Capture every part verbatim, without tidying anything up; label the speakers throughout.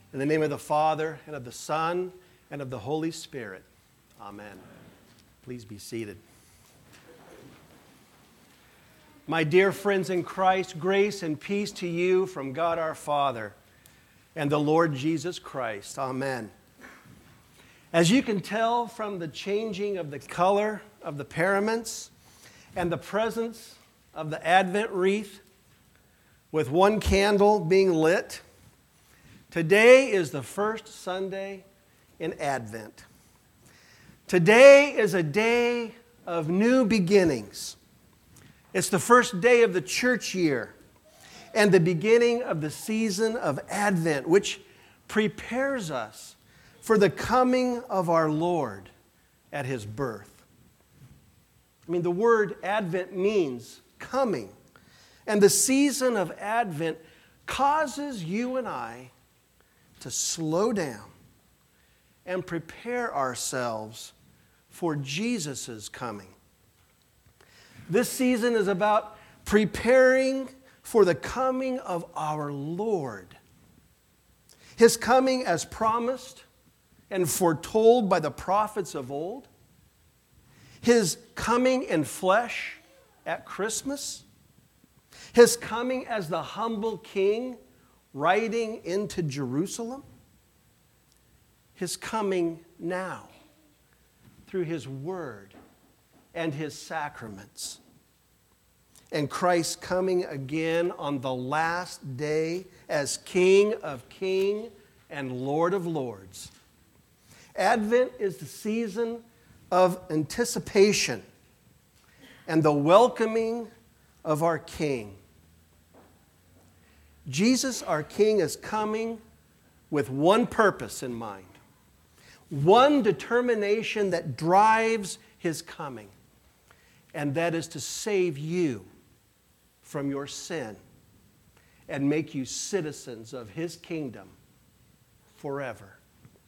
Speaker 1: In the name of the Father, and of the Son, and of the Holy Spirit. Amen. Please be seated. My dear friends in Christ, grace and peace to you from God our Father and the Lord Jesus Christ. Amen. As you can tell from the changing of the color of the paraments and the presence of the Advent wreath, with one candle being lit, today is the first Sunday in Advent. Today is a day of new beginnings. It's the first day of the church year and the beginning of the season of Advent, which prepares us for the coming of our Lord at His birth. I mean, the word Advent means coming, and the season of Advent causes you and I to slow down and prepare ourselves for Jesus' coming. This season is about preparing for the coming of our Lord. His coming as promised and foretold by the prophets of old. His coming in flesh at Christmas. His coming as the humble king riding into Jerusalem. His coming now through His word and His sacraments. And Christ coming again on the last day as King of Kings and Lord of Lords. Advent is the season of anticipation and the welcoming of our King. Jesus, our King, is coming with one purpose in mind, one determination that drives His coming, and that is to save you from your sin and make you citizens of His kingdom forever.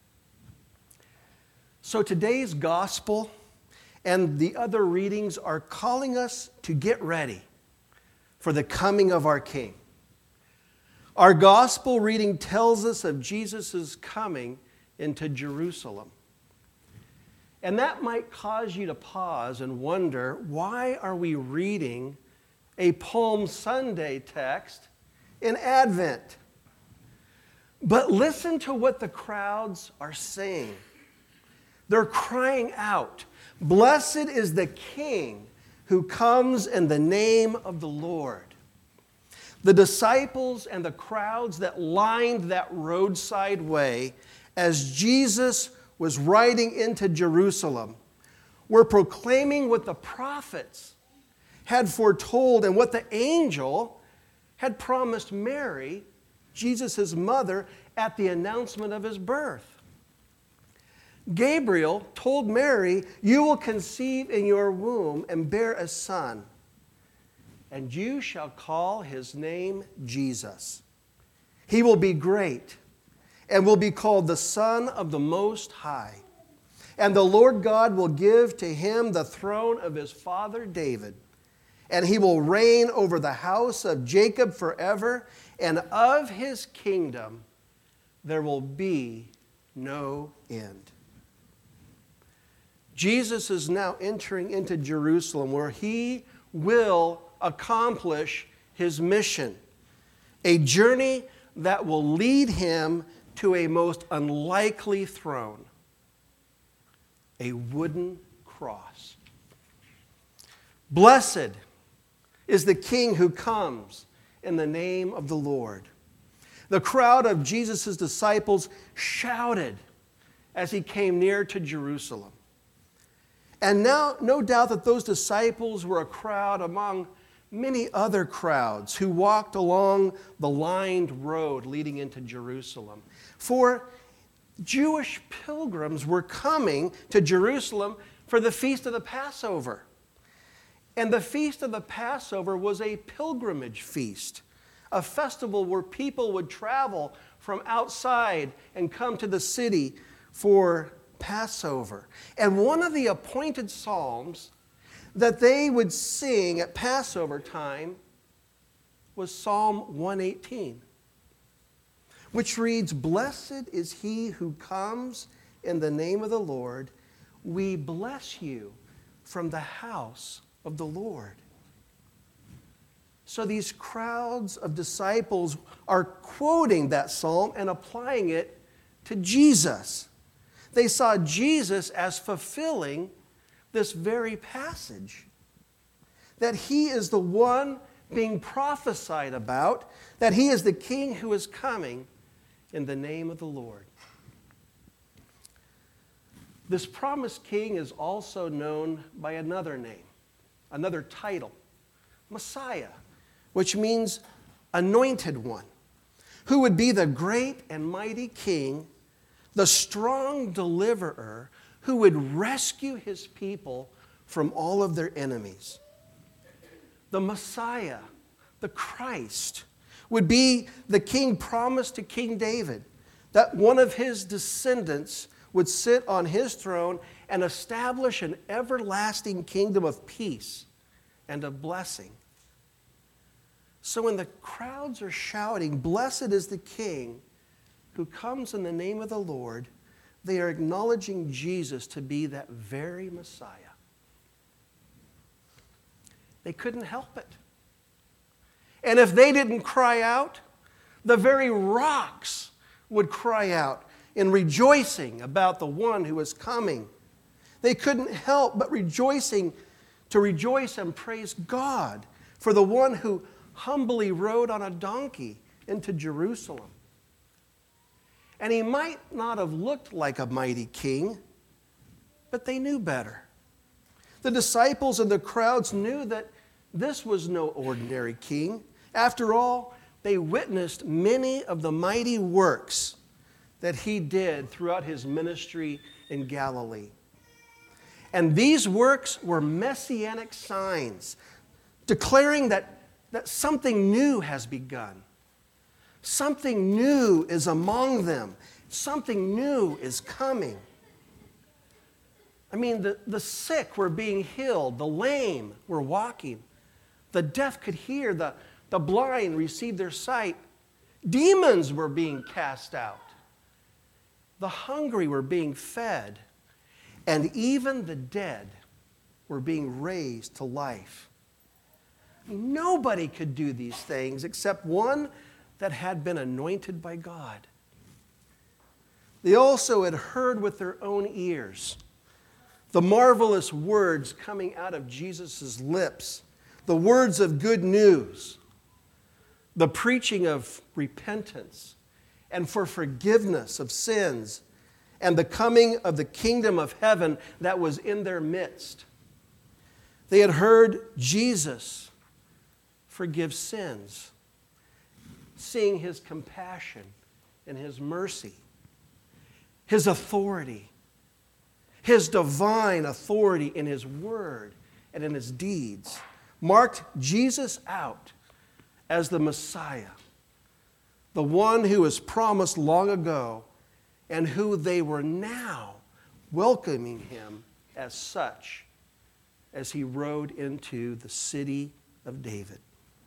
Speaker 1: So today's gospel and the other readings are calling us to get ready for the coming of our King. Our gospel reading tells us of Jesus' coming into Jerusalem. And that might cause you to pause and wonder, why are we reading a Palm Sunday text in Advent? But listen to what the crowds are saying. They're crying out, "Blessed is the King who comes in the name of the Lord." The disciples and the crowds that lined that roadside way as Jesus was riding into Jerusalem were proclaiming what the prophets had foretold and what the angel had promised Mary, Jesus' mother, at the announcement of His birth. Gabriel told Mary, "You will conceive in your womb and bear a son, and you shall call his name Jesus. He will be great and will be called the Son of the Most High. And the Lord God will give to him the throne of his father David, and he will reign over the house of Jacob forever, and of his kingdom there will be no end." Jesus is now entering into Jerusalem, where He will accomplish His mission, a journey that will lead Him to a most unlikely throne, a wooden cross. Blessed is the King who comes in the name of the Lord. The crowd of Jesus' disciples shouted as He came near to Jerusalem. And now, no doubt that those disciples were a crowd among many other crowds who walked along the lined road leading into Jerusalem. For Jewish pilgrims were coming to Jerusalem for the Feast of the Passover. And the Feast of the Passover was a pilgrimage feast, a festival where people would travel from outside and come to the city for Passover. And one of the appointed psalms that they would sing at Passover time was Psalm one eighteen, which reads, "Blessed is he who comes in the name of the Lord. We bless you from the house of the Lord." So these crowds of disciples are quoting that psalm and applying it to Jesus. They saw Jesus as fulfilling this very passage, that he is the one being prophesied about, that he is the king who is coming in the name of the Lord. This promised king is also known by another name, another title, Messiah, which means anointed one, who would be the great and mighty king, the strong deliverer who would rescue his people from all of their enemies. The Messiah, the Christ, would be the king promised to King David, that one of his descendants would sit on his throne and establish an everlasting kingdom of peace and of blessing. So when the crowds are shouting, "Blessed is the King who comes in the name of the Lord," they are acknowledging Jesus to be that very Messiah. They couldn't help it. And if they didn't cry out, the very rocks would cry out in rejoicing about the one who is coming. They couldn't help but rejoicing to rejoice and praise God for the one who humbly rode on a donkey into Jerusalem. And he might not have looked like a mighty king, but they knew better. The disciples and the crowds knew that this was no ordinary king. After all, they witnessed many of the mighty works that he did throughout his ministry in Galilee. And these works were messianic signs, declaring that that something new has begun. Something new is among them. Something new is coming. I mean, the, the sick were being healed. The lame were walking. The deaf could hear. The, the blind received their sight. Demons were being cast out. The hungry were being fed. And even the dead were being raised to life. Nobody could do these things except one that had been anointed by God. They also had heard with their own ears the marvelous words coming out of Jesus' lips, the words of good news, the preaching of repentance and for forgiveness of sins, and the coming of the kingdom of heaven that was in their midst. They had heard Jesus forgive sins, seeing his compassion and his mercy, his authority, his divine authority in his word and in his deeds, marked Jesus out as the Messiah, the one who was promised long ago and who they were now welcoming him as such as he rode into the city of David.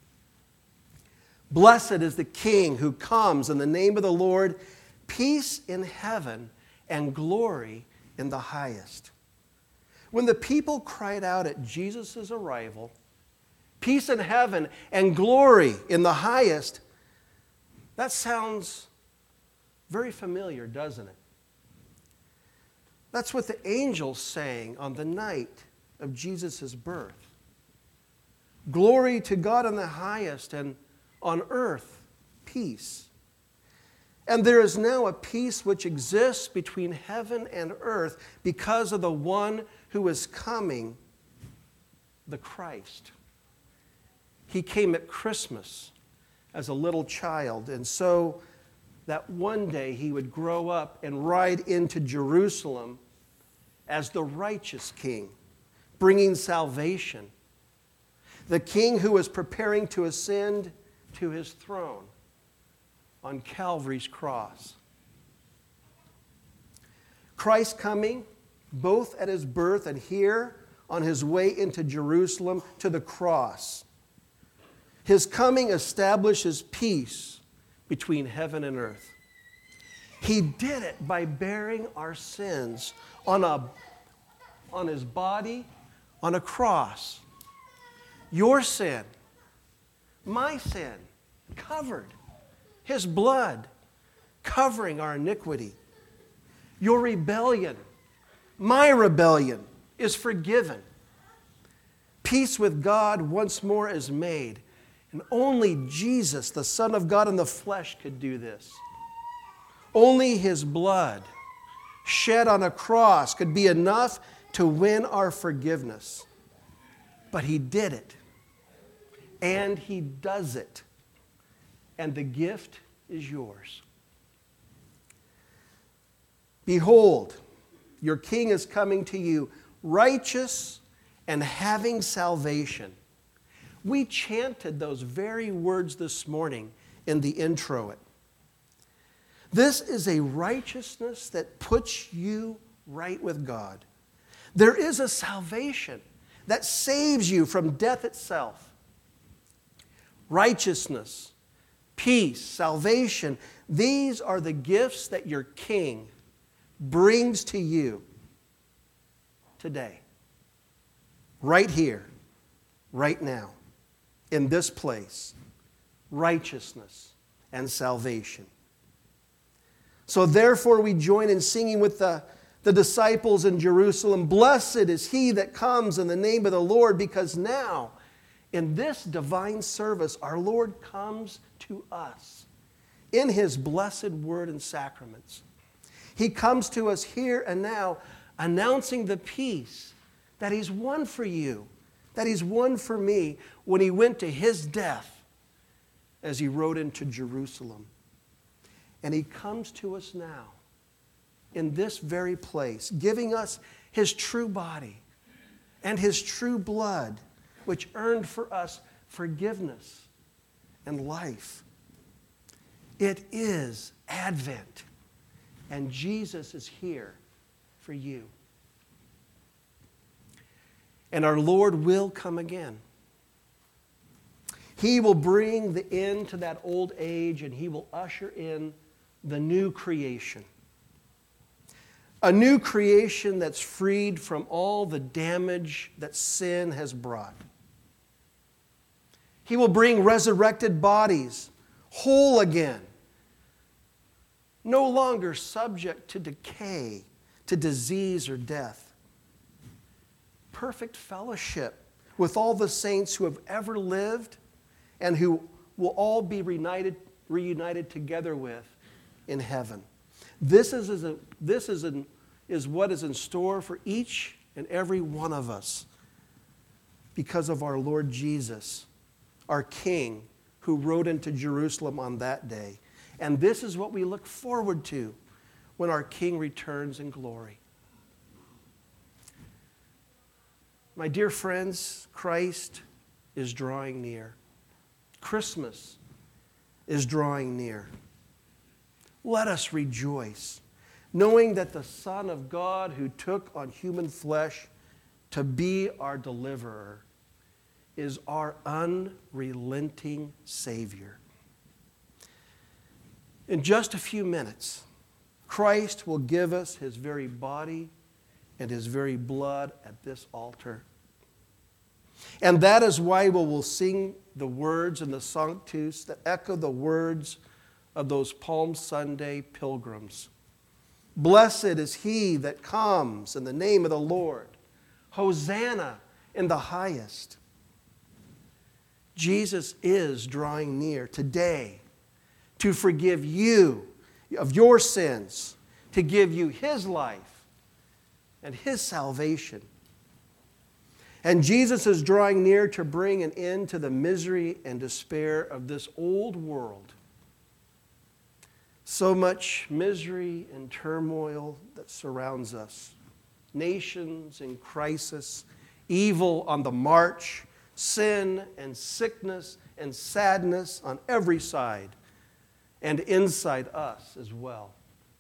Speaker 1: Blessed is the King who comes in the name of the Lord, peace in heaven and glory in the highest. When the people cried out at Jesus' arrival, peace in heaven and glory in the highest, that sounds very familiar, doesn't it? That's what the angels sang on the night of Jesus' birth. Glory to God in the highest, and on earth, peace. And there is now a peace which exists between heaven and earth because of the one who is coming, the Christ. He came at Christmas as a little child, and so that one day he would grow up and ride into Jerusalem as the righteous king, bringing salvation. The king who was preparing to ascend to his throne on Calvary's cross. Christ coming both at his birth and here on his way into Jerusalem to the cross. His coming establishes peace between heaven and earth. He did it by bearing our sins on, a, on his body, on a cross. Your sin, my sin, covered. His blood covering our iniquity. Your rebellion, my rebellion, is forgiven. Peace with God once more is made. And only Jesus, the Son of God in the flesh, could do this. Only his blood shed on a cross could be enough to win our forgiveness. But he did it. And he does it. And the gift is yours. Behold, your King is coming to you, righteous and having salvation. We chanted those very words this morning in the intro. This is a righteousness that puts you right with God. There is a salvation that saves you from death itself. Righteousness, peace, salvation, these are the gifts that your King brings to you today. Right here, right now, in this place. Righteousness and salvation. So therefore we join in singing with the, the disciples in Jerusalem, "Blessed is he that comes in the name of the Lord," because now, in this divine service, our Lord comes to us in his blessed word and sacraments. He comes to us here and now, announcing the peace that he's won for you, that he's won for me when he went to his death as he rode into Jerusalem. And he comes to us now in this very place, giving us his true body and his true blood, which earned for us forgiveness and life. It is Advent, and Jesus is here for you. And our Lord will come again. He will bring the end to that old age, and he will usher in the new creation. A new creation that's freed from all the damage that sin has brought. He will bring resurrected bodies, whole again, no longer subject to decay, to disease or death. Perfect fellowship with all the saints who have ever lived and who will all be reunited, reunited together with in heaven. This is, is, a, this is, an, is what is in store for each and every one of us because of our Lord Jesus, our King, who rode into Jerusalem on that day. And this is what we look forward to when our King returns in glory. My dear friends, Christ is drawing near. Christmas is drawing near. Let us rejoice, knowing that the Son of God who took on human flesh to be our deliverer is our unrelenting Savior. In just a few minutes, Christ will give us his very body and his very blood at this altar. And that is why we will sing the words in the Sanctus that echo the words of those Palm Sunday pilgrims. Blessed is he that comes in the name of the Lord. Hosanna in the highest. Jesus is drawing near today to forgive you of your sins, to give you his life and his salvation. And Jesus is drawing near to bring an end to the misery and despair of this old world. So much misery and turmoil that surrounds us. Nations in crisis, evil on the march, sin and sickness and sadness on every side, and inside us as well.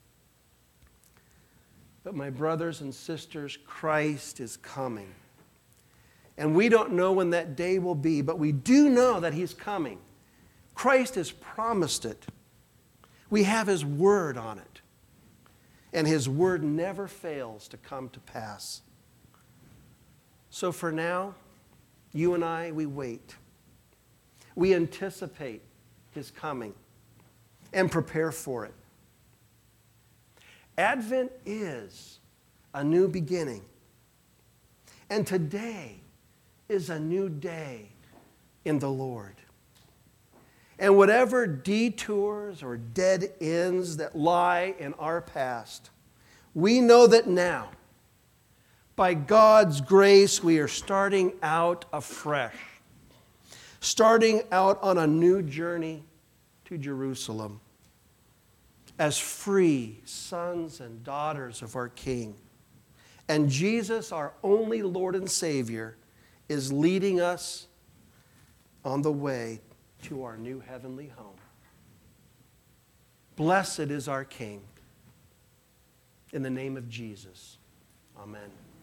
Speaker 1: But my brothers and sisters, Christ is coming. And we don't know when that day will be, but we do know that he's coming. Christ has promised it. We have His Word on it. And His Word never fails to come to pass. So for now, you and I, we wait. We anticipate His coming and prepare for it. Advent is a new beginning. And today is a new day in the Lord. And whatever detours or dead ends that lie in our past, we know that now, by God's grace, we are starting out afresh, starting out on a new journey to Jerusalem as free sons and daughters of our King. And Jesus, our only Lord and Savior, is leading us on the way to our new heavenly home. Blessed is our King. In the name of Jesus, amen.